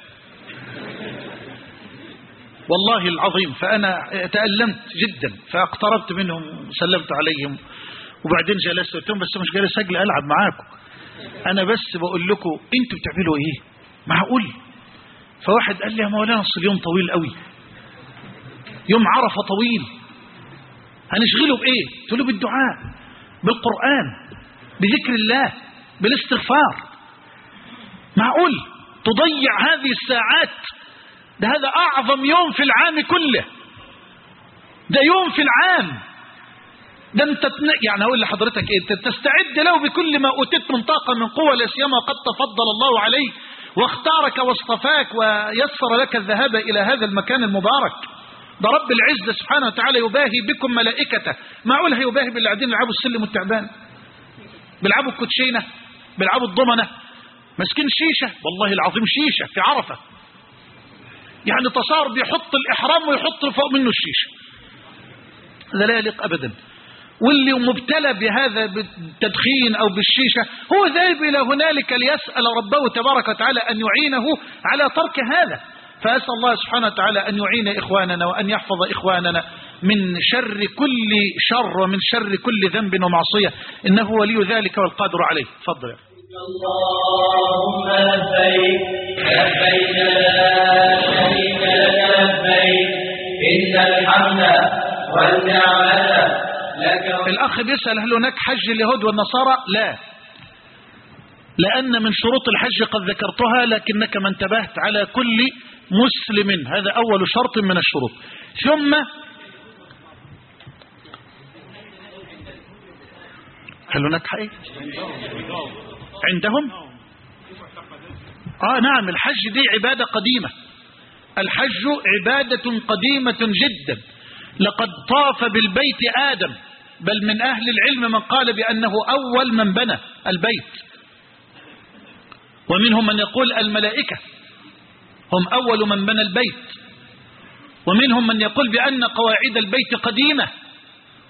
والله العظيم. فأنا تألمت جدا، فاقتربت منهم وسلمت عليهم، وبعدين جلست قلت لهم بس مش جالس أجل ألعب معاكم، أنا بس بقول لكم أنتوا بتعملوا إيه؟ معقول؟ فواحد قال لي يا مولانا أصل اليوم طويل قوي، يوم عرفة طويل، هنشغله بإيه؟ قلت له بالدعاء، بالقرآن، بذكر الله، بالاستغفار. معقول تضيع هذه الساعات؟ ده هذا أعظم يوم في العام كله، ده يوم في العام، ده انت يعني أقول لحضرتك إيه، انت تستعد له بكل ما أوتيت من طاقة من قوة، لا سيما قد تفضل الله عليك واختارك واصطفاك ويسر لك الذهاب إلى هذا المكان المبارك. ده رب العزة سبحانه وتعالى يباهي بكم ملائكته، معقول هيباهي باللي قاعدين يلعبوا السلم والتعبان، بيلعبوا الكوتشينة، بيلعبوا الضمنة، مسكين شيشة، والله العظيم شيشة في عرفة، يعني تصار بيحط الإحرام ويحط فوق منه الشيشة، هذا لا يليق أبدا. واللي مبتلى بهذا بالتدخين أو بالشيشة هو ذاهب إلى هنالك ليسأل ربه تبارك وتعالى أن يعينه على ترك هذا. فأسأل الله سبحانه وتعالى أن يعين إخواننا وأن يحفظ إخواننا من شر كل شر ومن شر كل ذنب ومعصية، إنه ولي ذلك والقادر عليه. تفضل يا اللهم لبيك لبيك لا شريك لك لبيك إن الحمد والنعمة لك. الأخ بيسأل هل هناك حج اليهود والنصارى؟ لا، لأن من شروط الحج قد ذكرتها لكنك ما انتبهت على كل مسلم، هذا أول شرط من الشروط. ثم هل هناك حج عندهم؟ آه نعم، الحج دي عبادة قديمة، الحج عبادة قديمة جدا، لقد طاف بالبيت آدم، بل من أهل العلم من قال بأنه أول من بنى البيت، ومنهم من يقول الملائكة هم أول من بنى البيت، ومنهم من يقول بأن قواعد البيت قديمة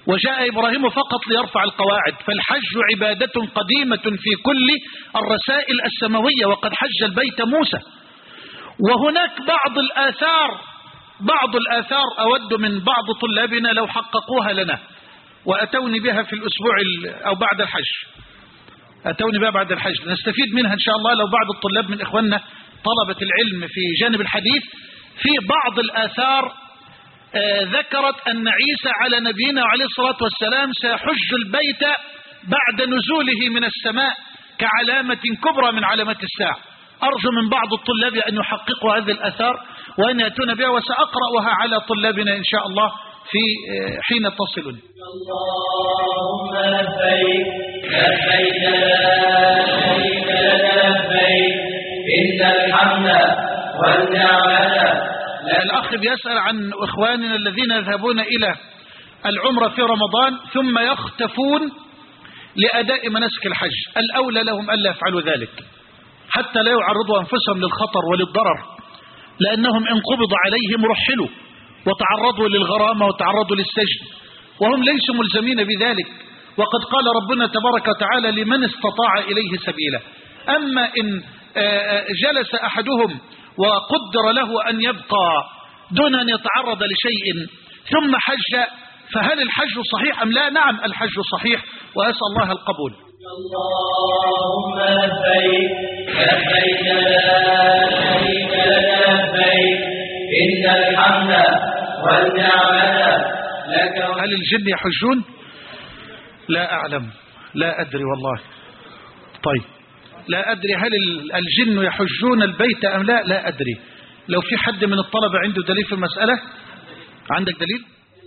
وجاء إبراهيم فقط ليرفع القواعد. فالحج عبادة قديمة في كل الرسائل السماوية، وقد حج البيت موسى. وهناك بعض الآثار بعض الآثار أود من بعض طلابنا لو حققوها لنا وأتوني بها في الأسبوع أو بعد الحج أتوني بها بعد الحج نستفيد منها إن شاء الله. لو بعض الطلاب من إخواننا طلبة العلم في جانب الحديث، في بعض الآثار آه ذكرت أن عيسى على نبينا عليه الصلاة والسلام سيحج البيت بعد نزوله من السماء كعلامة كبرى من علامات الساعة. أرجو من بعض الطلاب أن يحققوا هذه الآثار وأن يأتون بها، وسأقرأها على طلابنا إن شاء الله في حين تصلون. اللهم لبيك لبيك لا شريك لك لبيك إن الحمد والنعمة. الأخ بيسأل عن إخواننا الذين يذهبون إلى العمرة في رمضان ثم يختفون لأداء مناسك الحج. الأولى لهم ألا يفعلوا ذلك حتى لا يعرضوا أنفسهم للخطر وللضرر، لأنهم إن قبض عليهم رحلوا وتعرضوا للغرامة وتعرضوا للسجن، وهم ليسوا ملزمين بذلك. وقد قال ربنا تبارك وتعالى لمن استطاع إليه سبيلا. أما إن جلس أحدهم وقدر له أن يبقى دون أن يتعرض لشيء ثم حج، فهل الحج صحيح أم لا؟ نعم الحج صحيح، وأسأل الله القبول. اللهم لبيك لبيك لا شريك لك لبيك إن الحمد والنعمة لك. هل الجن يحجون؟ لا أعلم، لا أدري والله. طيب لا أدري هل الجن يحجون البيت أم لا؟ لا أدري. لو في حد من الطلبة عنده دليل في المسألة، عندك دليل؟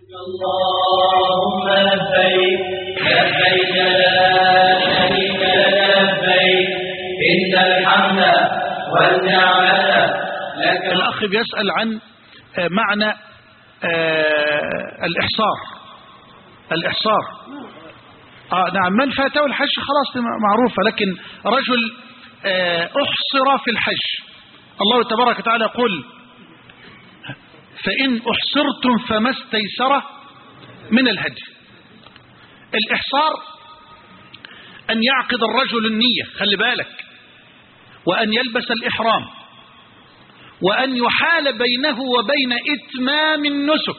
اللهم لبيك لبيك لا شريك لك لبيك إن الحمد والنعمة لك. الأخ بيسأل عن معنى الإحصار. الإحصار آه نعم، من فاته الحج خلاص معروفة، لكن رجل أحصر في الحج. الله تبارك وتعالى يقول فإن أحصرتم فما استيسر من الهدي. الإحصار أن يعقد الرجل النية، خلي بالك، وأن يلبس الإحرام، وأن يحال بينه وبين إتمام النسك.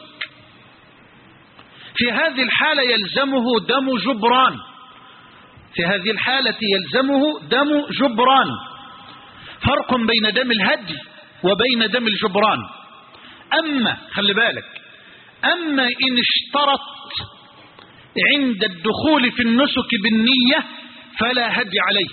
في هذه الحالة يلزمه دم جبران في هذه الحالة يلزمه دم جبران. فرق بين دم الهدي وبين دم الجبران. أما خلي بالك، أما إن اشترط عند الدخول في النسك بالنية فلا هدي عليه.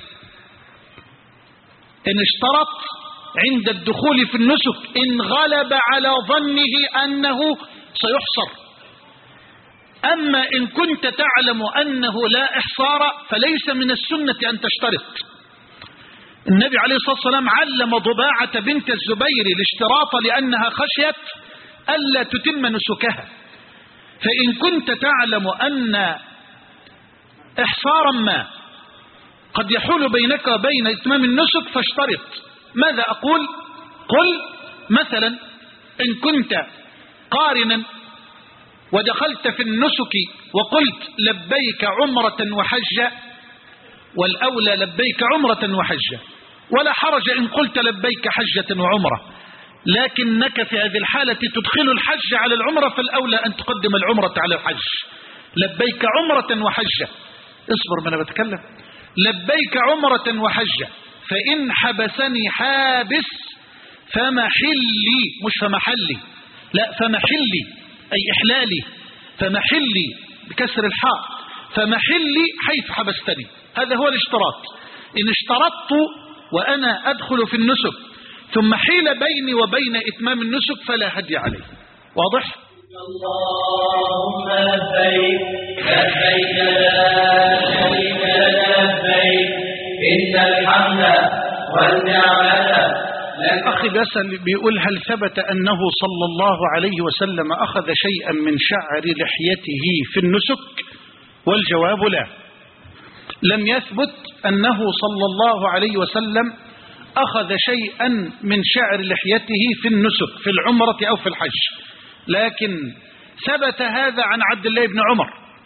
إن اشترط عند الدخول في النسك إن غلب على ظنه أنه سيحصر. أما إن كنت تعلم أنه لا إحصار فليس من السنة أن تشترط. النبي عليه الصلاة والسلام علم ضباعة بنت الزبير الاشتراط لأنها خشيت ألا تتم نسكها. فإن كنت تعلم أن إحصارا ما قد يحول بينك وبين إتمام النسك فاشترط. ماذا أقول؟ قل مثلا إن كنت قارنا ودخلت في النسك وقلت لبيك عمرة وحجة، والأولى لبيك عمرة وحجة، ولا حرج إن قلت لبيك حجة وعمرة، لكنك في هذه الحالة تدخل الحج على العمرة، فالأولى أن تقدم العمرة على الحج. لبيك عمرة وحجة، اصبر ما أنا بتكلم. لبيك عمرة وحجة، فإن حبسني حابس فمحلي، مش فمحلي، لا فمحلي أي إحلالي، فمحلي بكسر الحاء، فمحلي حيث حبستني. هذا هو الاشتراط. إن اشترطت وأنا أدخل في النسك ثم حيل بيني وبين إتمام النسك فلا هدي عليه. واضح؟ اللهم لبيك لبيك لا شريك لك لبيك إن الحمد والنعمة. أخي بيسأل بيقول هل ثبت أنه صلى الله عليه وسلم أخذ شيئا من شعر لحيته في النسك؟ والجواب لا، لم يثبت أنه صلى الله عليه وسلم أخذ شيئا من شعر لحيته في النسك في العمرة أو في الحج، لكن ثبت هذا عن عبد الله بن عمر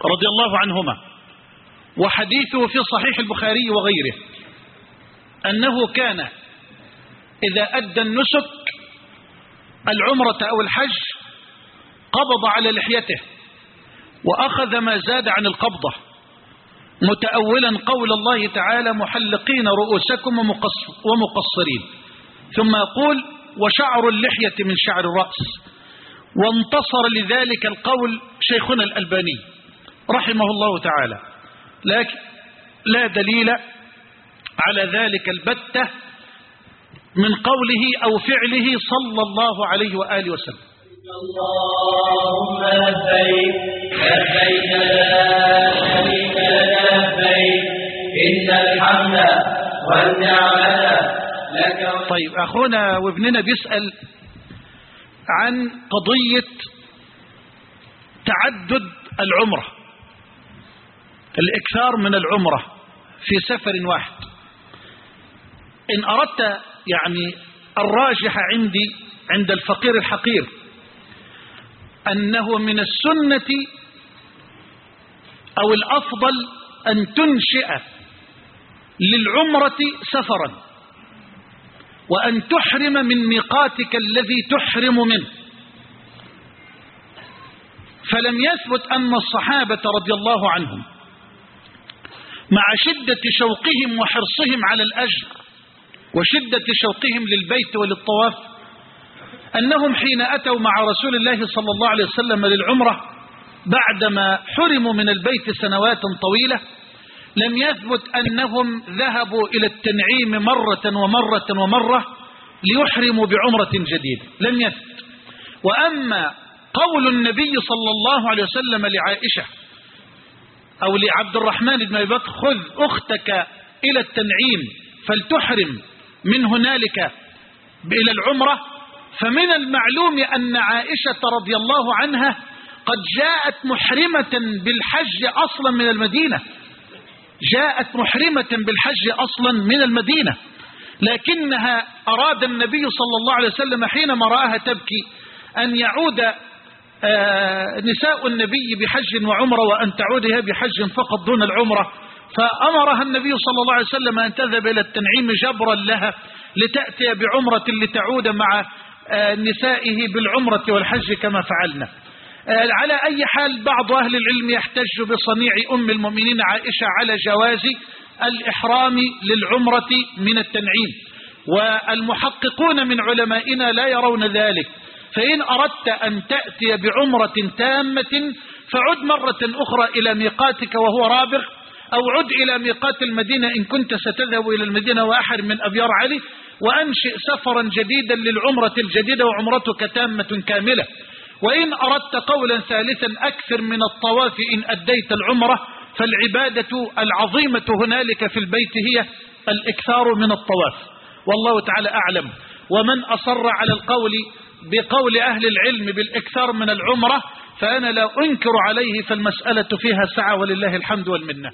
رضي الله عنهما، وحديثه في صحيح البخاري وغيره، أنه كان إذا أدى النسك العمرة أو الحج قبض على لحيته وأخذ ما زاد عن القبضة، متأولا قول الله تعالى محلقين رؤوسكم ومقصرين، ثم يقول وشعر اللحية من شعر الرأس. وانتصر لذلك القول شيخنا الألباني رحمه الله تعالى، لكن لا دليل على ذلك البتة من قوله أو فعله صلى الله عليه وآله وسلم. اللهم لبيك لبيك لا شريك لك لبيك إن الحمد والنعمة لك. طيب أخونا وابننا بيسأل عن قضية تعدد العمرة، الإكثار من العمرة في سفر واحد. إن أردت يعني الراجح عندي عند الفقير الحقير أنه من السنة أو الأفضل أن تنشئ للعمرة سفرا، وأن تحرم من ميقاتك الذي تحرم منه. فلم يثبت أن الصحابة رضي الله عنهم مع شدة شوقهم وحرصهم على الأجر وشدة شوقهم للبيت وللطواف أنهم حين أتوا مع رسول الله صلى الله عليه وسلم للعمرة بعدما حرموا من البيت سنوات طويلة لم يثبت أنهم ذهبوا إلى التنعيم مرة ومرة ومرة ليحرموا بعمرة جديدة، لم يثبت. وأما قول النبي صلى الله عليه وسلم لعائشة أو لعبد الرحمن بن أبي بكر خذ أختك إلى التنعيم فلتحرم من هنالك إلى العمرة، فمن المعلوم أن عائشة رضي الله عنها قد جاءت محرمة بالحج أصلا من المدينة، جاءت محرمة بالحج أصلا من المدينة، لكنها أراد النبي صلى الله عليه وسلم حينما رآها تبكي أن يعود نساء النبي بحج وعمرة وأن تعود هي بحج فقط دون العمرة، فأمرها النبي صلى الله عليه وسلم أن تذهب إلى التنعيم جبرا لها لتأتي بعمرة لتعود مع نسائه بالعمرة والحج كما فعلنا. على أي حال بعض أهل العلم يحتج بصنيع أم المؤمنين عائشة على جواز الإحرام للعمرة من التنعيم، والمحققون من علمائنا لا يرون ذلك. فإن أردت أن تأتي بعمرة تامة فعد مرة أخرى إلى ميقاتك وهو رابغ، أو عد إلى ميقات المدينة إن كنت ستذهب إلى المدينة وأحرم من أبيار علي، وأنشئ سفرا جديدا للعمرة الجديدة وعمرتك تامة كاملة. وإن أردت قولا ثالثا أكثر من الطواف إن أديت العمرة، فالعبادة العظيمة هنالك في البيت هي الإكثار من الطواف، والله تعالى أعلم. ومن أصر على القول بقول أهل العلم بالإكثار من العمرة فأنا لا أنكر عليه، فالمسألة فيها سعة ولله الحمد والمنة.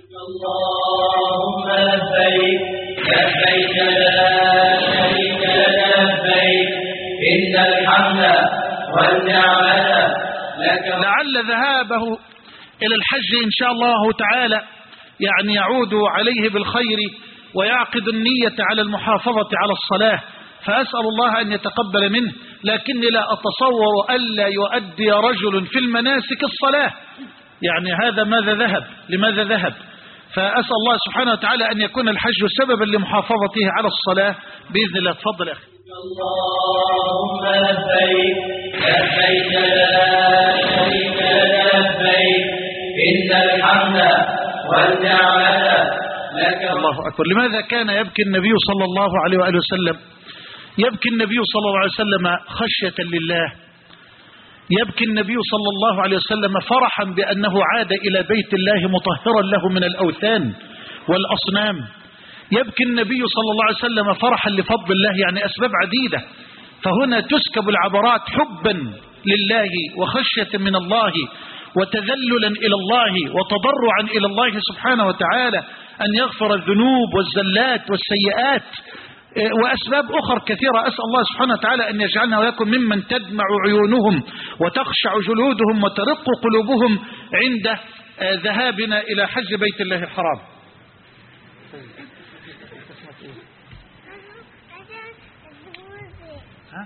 اللهم لبيك لبيك لا شريك لك لبيك إن الحمد والنعمة لك. لعل ذهابه إلى الحج إن شاء الله تعالى يعني يعود عليه بالخير ويعقد النية على المحافظة على الصلاة، فأسأل الله أن يتقبل منه، لكني لا أتصور ألا يؤدي رجل في المناسك الصلاة، يعني هذا ماذا ذهب لماذا ذهب؟ فأسأل الله سبحانه وتعالى أن يكون الحج سببا لمحافظته على الصلاة بإذن الله. تفضل أخي. اللهم لبيك لبيك لا شريك لك لبيك إن الحمد والنعمة لك. الله أكبر. لماذا كان يبكي النبي صلى الله عليه وآله وسلم؟ يبكي النبي صلى الله عليه وسلم خشية لله، يبكي النبي صلى الله عليه وسلم فرحا بأنه عاد إلى بيت الله مطهرا له من الأوثان والأصنام، يبكي النبي صلى الله عليه وسلم فرحا لفضل الله، يعني أسباب عديدة. فهنا تسكب العبرات حبا لله وخشية من الله وتذللا إلى الله وتضرعا إلى الله سبحانه وتعالى أن يغفر الذنوب والزلات والسيئات وأسباب أخرى كثيرة. أسأل الله سبحانه وتعالى أن يجعلنا ويكون ممن تدمع عيونهم وتخشع جلودهم وترق قلوبهم عند ذهابنا إلى حج بيت الله الحرام. ها؟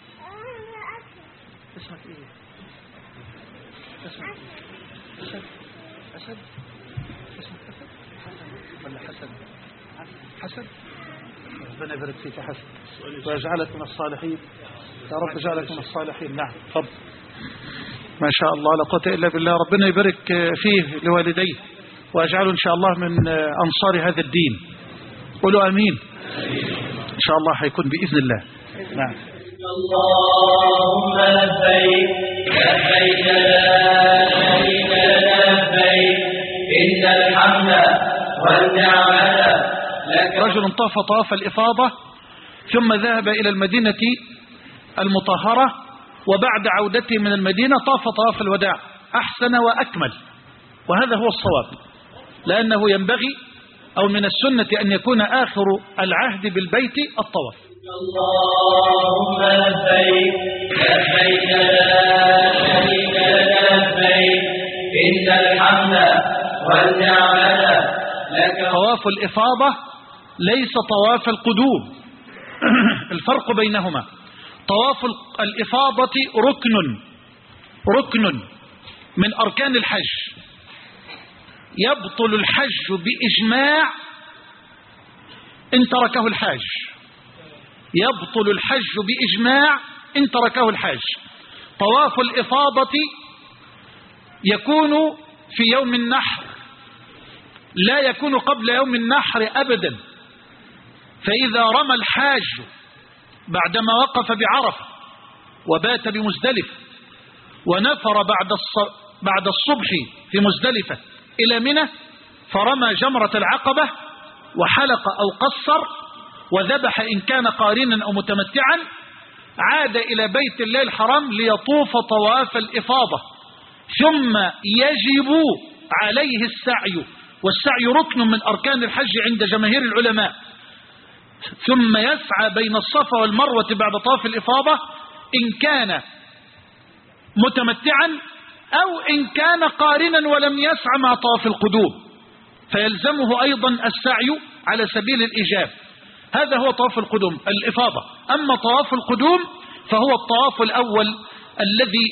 اسمك ايه؟ اسمك ايه؟ أسد؟ أسد؟ اسمك أسد؟ حسن ولا حسن؟ حسن؟ ربنا يبارك فيك يا حسن ويجعلك من الصالحين يا رب، يجعلك من الصالحين. نعم تفضل. ما شاء الله لا قوة إلا بالله. ربنا يبارك فيه لوالديه ويجعله إن شاء الله من أنصار هذا الدين. قولوا آمين. إن شاء الله حيكون بإذن الله. نعم. اللهم لبيك لبيك لا شريك لك لبيك إن الحمد والنعمة لك. رجل طاف طواف الإفاضة ثم ذهب إلى المدينة المطهرة، وبعد عودته من المدينة طاف طواف الوداع، أحسن وأكمل، وهذا هو الصواب، لأنه ينبغي أو من السنة أن يكون آخر العهد بالبيت الطواف. اللهم لبيك لبيك لا شريك لك لبيك إن الحمد والنعمة لك. طواف الإفاضة ليس طواف القدوم. الفرق بينهما: طواف الإفاضة ركن ركن من أركان الحج، يبطل الحج بإجماع إن تركه الحاج، يبطل الحج بإجماع إن تركه الحاج. طواف الإفاضة يكون في يوم النحر، لا يكون قبل يوم النحر أبدا. فإذا رمى الحاج بعدما وقف بعرفة وبات بمزدلفة ونفر بعد بعد الصبح في مزدلفة إلى منى، فرمى جمرة العقبة وحلق أو قصر وذبح إن كان قارنا أو متمتعا، عاد إلى بيت الله الحرام ليطوف طواف الإفاضة، ثم يجب عليه السعي، والسعي ركن من أركان الحج عند جماهير العلماء، ثم يسعى بين الصفا والمروة بعد طواف الإفاضة إن كان متمتعا أو إن كان قارنا ولم يسعى مع طواف القدوم، فيلزمه أيضا السعي على سبيل الإيجاب. هذا هو طواف القدوم الإفاضة. أما طواف القدوم فهو الطواف الأول الذي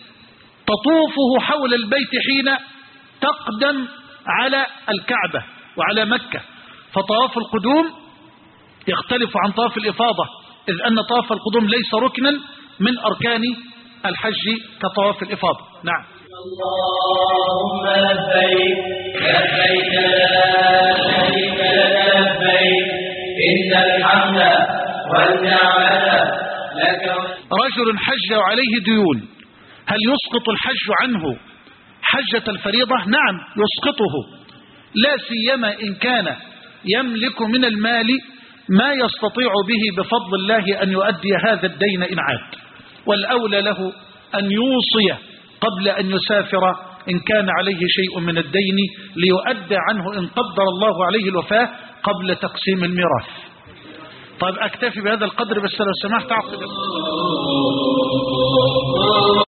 تطوفه حول البيت حين تقدم على الكعبة وعلى مكة. فطواف القدوم يختلف عن طواف الإفاضة، إذ أن طواف القدوم ليس ركنا من أركان الحج كطواف الإفاضة. نعم. اللهم لبيك لبيك لا شريك لك لبيك إن الحمد والنعمة لك. رجل حج وعليه ديون، هل يسقط الحج عنه حجة الفريضة؟ نعم يسقطه، لا سيما إن كان يملك من المال ما يستطيع به بفضل الله أن يؤدي هذا الدين إن عاد، والأولى له أن يوصي قبل أن يسافر إن كان عليه شيء من الدين ليؤدى عنه إن قدر الله عليه الوفاة قبل تقسيم الميراث. طيب أكتفي بهذا القدر، بس لو سمحت أعقد